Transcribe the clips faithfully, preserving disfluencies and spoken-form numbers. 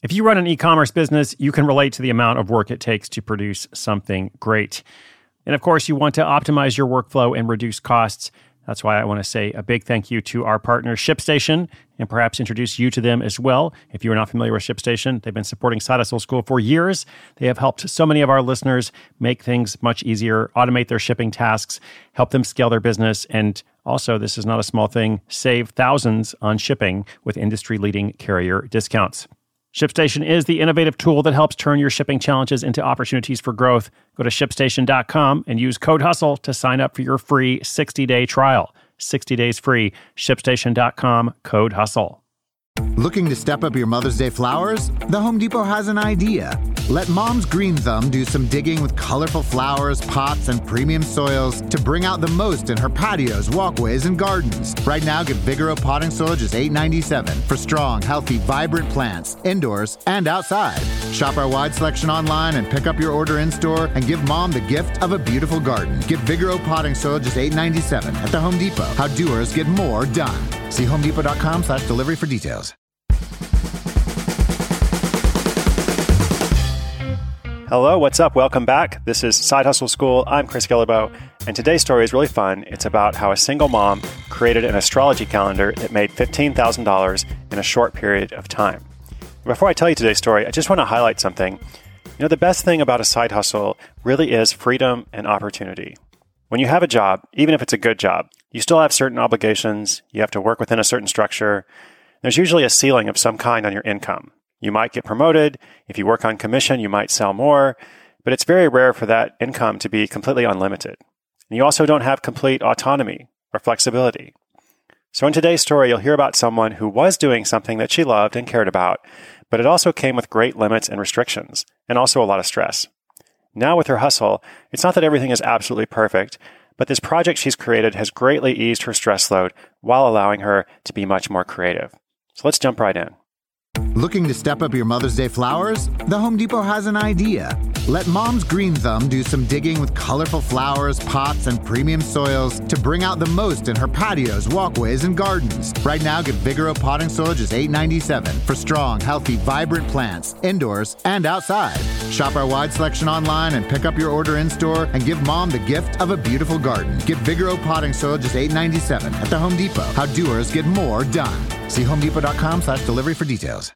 If you run an e-commerce business, you can relate to the amount of work it takes to produce something great. And of course, you want to optimize your workflow and reduce costs. That's why I want to say a big thank you to our partner, ShipStation, and perhaps introduce you to them as well. If you are not familiar with ShipStation, they've been supporting Side Hustle School for years. They have helped so many of our listeners make things much easier, automate their shipping tasks, help them scale their business, and also, this is not a small thing, save thousands on shipping with industry-leading carrier discounts. ShipStation is the innovative tool that helps turn your shipping challenges into opportunities for growth. Go to ship station dot com and use code HUSTLE to sign up for your free sixty-day trial. sixty days free. ship station dot com, code HUSTLE. Looking to step up your Mother's Day flowers? The Home Depot has an idea. Let Mom's Green Thumb do some digging with colorful flowers, pots, and premium soils to bring out the most in her patios, walkways, and gardens. Right now, get Vigoro potting soil just eight ninety-seven for strong, healthy, vibrant plants, indoors and outside. Shop our wide selection online and pick up your order in-store and give Mom the gift of a beautiful garden. Get Vigoro potting soil just eight ninety-seven at the Home Depot. How doers get more done. See homedepot.com slash delivery for details. Hello, what's up? Welcome back. This is Side Hustle School. I'm Chris Guillebeau, and today's story is really fun. It's about how a single mom created an astrology calendar that made fifteen thousand dollars in a short period of time. Before I tell you today's story, I just want to highlight something. You know, the best thing about a side hustle really is freedom and opportunity. When you have a job, even if it's a good job, you still have certain obligations. You have to work within a certain structure. There's usually a ceiling of some kind on your income. You might get promoted. If you work on commission, you might sell more, but it's very rare for that income to be completely unlimited. And you also don't have complete autonomy or flexibility. So in today's story, you'll hear about someone who was doing something that she loved and cared about, but it also came with great limits and restrictions, and also a lot of stress. Now with her hustle, it's not that everything is absolutely perfect, but this project she's created has greatly eased her stress load while allowing her to be much more creative. So let's jump right in. Looking to step up your Mother's Day flowers? The Home Depot has an idea. Let Mom's Green Thumb do some digging with colorful flowers, pots, and premium soils to bring out the most in her patios, walkways, and gardens. Right now, get Vigoro potting soil just eight ninety-seven for strong, healthy, vibrant plants, indoors and outside. Shop our wide selection online and pick up your order in-store and give Mom the gift of a beautiful garden. Get Vigoro potting soil just eight ninety-seven at the Home Depot. How doers get more done. See homedepot.com slash delivery for details.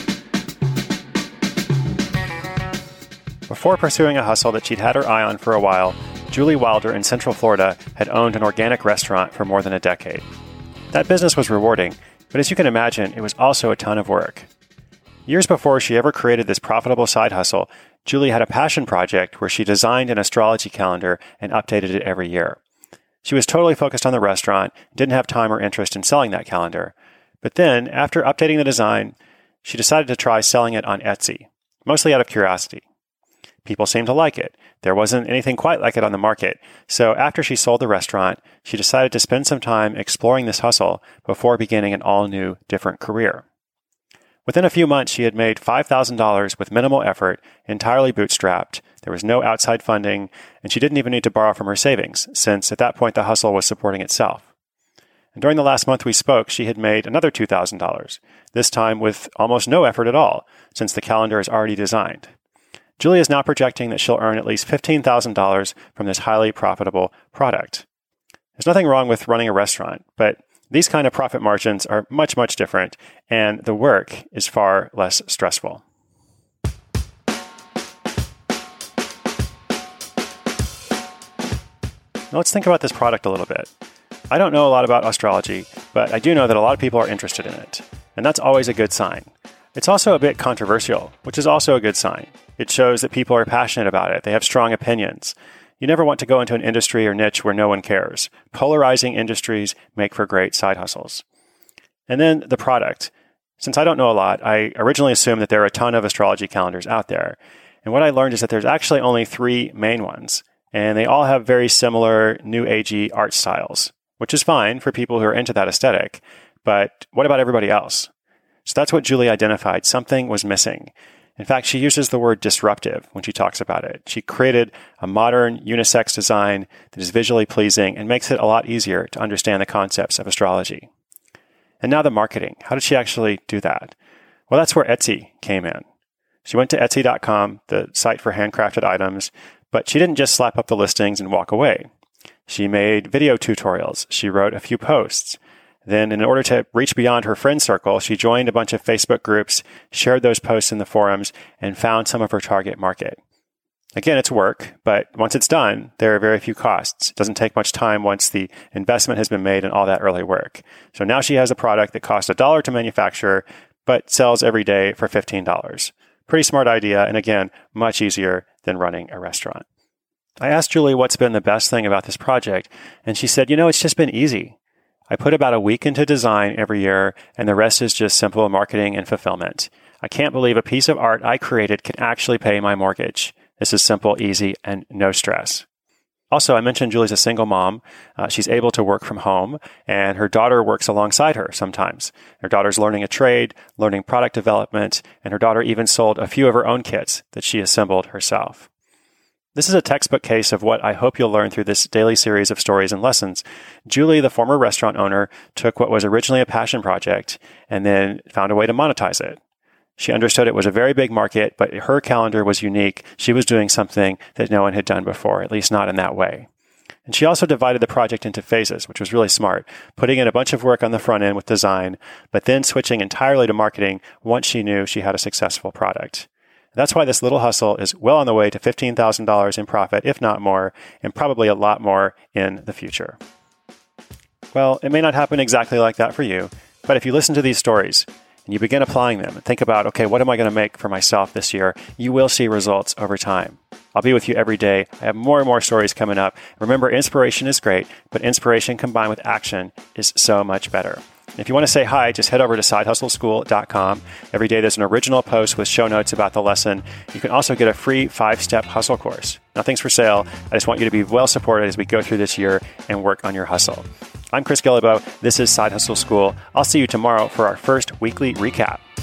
Before pursuing a hustle that she'd had her eye on for a while, Julie Wilder in Central Florida had owned an organic restaurant for more than a decade. That business was rewarding, but as you can imagine, it was also a ton of work. Years before she ever created this profitable side hustle, Julie had a passion project where she designed an astrology calendar and updated it every year. She was totally focused on the restaurant, didn't have time or interest in selling that calendar. But then, after updating the design, she decided to try selling it on Etsy, mostly out of curiosity. People seemed to like it. There wasn't anything quite like it on the market. So after she sold the restaurant, she decided to spend some time exploring this hustle before beginning an all-new, different career. Within a few months, she had made five thousand dollars with minimal effort, entirely bootstrapped. There was no outside funding, and she didn't even need to borrow from her savings, since at that point the hustle was supporting itself. And during the last month we spoke, she had made another two thousand dollars, this time with almost no effort at all, since the calendar is already designed. Julie is now projecting that she'll earn at least fifteen thousand dollars from this highly profitable product. There's nothing wrong with running a restaurant, but these kind of profit margins are much, much different, and the work is far less stressful. Now let's think about this product a little bit. I don't know a lot about astrology, but I do know that a lot of people are interested in it, and that's always a good sign. It's also a bit controversial, which is also a good sign. It shows that people are passionate about it. They have strong opinions. You never want to go into an industry or niche where no one cares. Polarizing industries make for great side hustles. And then the product. Since I don't know a lot, I originally assumed that there are a ton of astrology calendars out there. And what I learned is that there's actually only three main ones, and they all have very similar new agey art styles, which is fine for people who are into that aesthetic. But what about everybody else? So that's what Julie identified. Something was missing. In fact, she uses the word disruptive when she talks about it. She created a modern unisex design that is visually pleasing and makes it a lot easier to understand the concepts of astrology. And now the marketing. How did she actually do that? Well, that's where Etsy came in. She went to Etsy dot com, the site for handcrafted items, but she didn't just slap up the listings and walk away. She made video tutorials. She wrote a few posts. Then, in order to reach beyond her friend circle, she joined a bunch of Facebook groups, shared those posts in the forums, and found some of her target market. Again, it's work, but once it's done, there are very few costs. It doesn't take much time once the investment has been made in all that early work. So now she has a product that costs a dollar to manufacture, but sells every day for fifteen dollars. Pretty smart idea, and again, much easier than running a restaurant. I asked Julie what's been the best thing about this project, and she said, you know, it's just been easy. I put about a week into design every year, and the rest is just simple marketing and fulfillment. I can't believe a piece of art I created can actually pay my mortgage. This is simple, easy, and no stress. Also, I mentioned Julie's a single mom. Uh, she's able to work from home, and her daughter works alongside her sometimes. Her daughter's learning a trade, learning product development, and her daughter even sold a few of her own kits that she assembled herself. This is a textbook case of what I hope you'll learn through this daily series of stories and lessons. Julie, the former restaurant owner, took what was originally a passion project and then found a way to monetize it. She understood it was a very big market, but her calendar was unique. She was doing something that no one had done before, at least not in that way. And she also divided the project into phases, which was really smart, putting in a bunch of work on the front end with design, but then switching entirely to marketing once she knew she had a successful product. That's why this little hustle is well on the way to fifteen thousand dollars in profit, if not more, and probably a lot more in the future. Well, it may not happen exactly like that for you, but if you listen to these stories and you begin applying them and think about, okay, what am I going to make for myself this year? You will see results over time. I'll be with you every day. I have more and more stories coming up. Remember, inspiration is great, but inspiration combined with action is so much better. If you want to say hi, just head over to side hustle school dot com. Every day there's an original post with show notes about the lesson. You can also get a free five-step hustle course. Nothing's for sale. I just want you to be well supported as we go through this year and work on your hustle. I'm Chris Guillebeau. This is Side Hustle School. I'll see you tomorrow for our first weekly recap.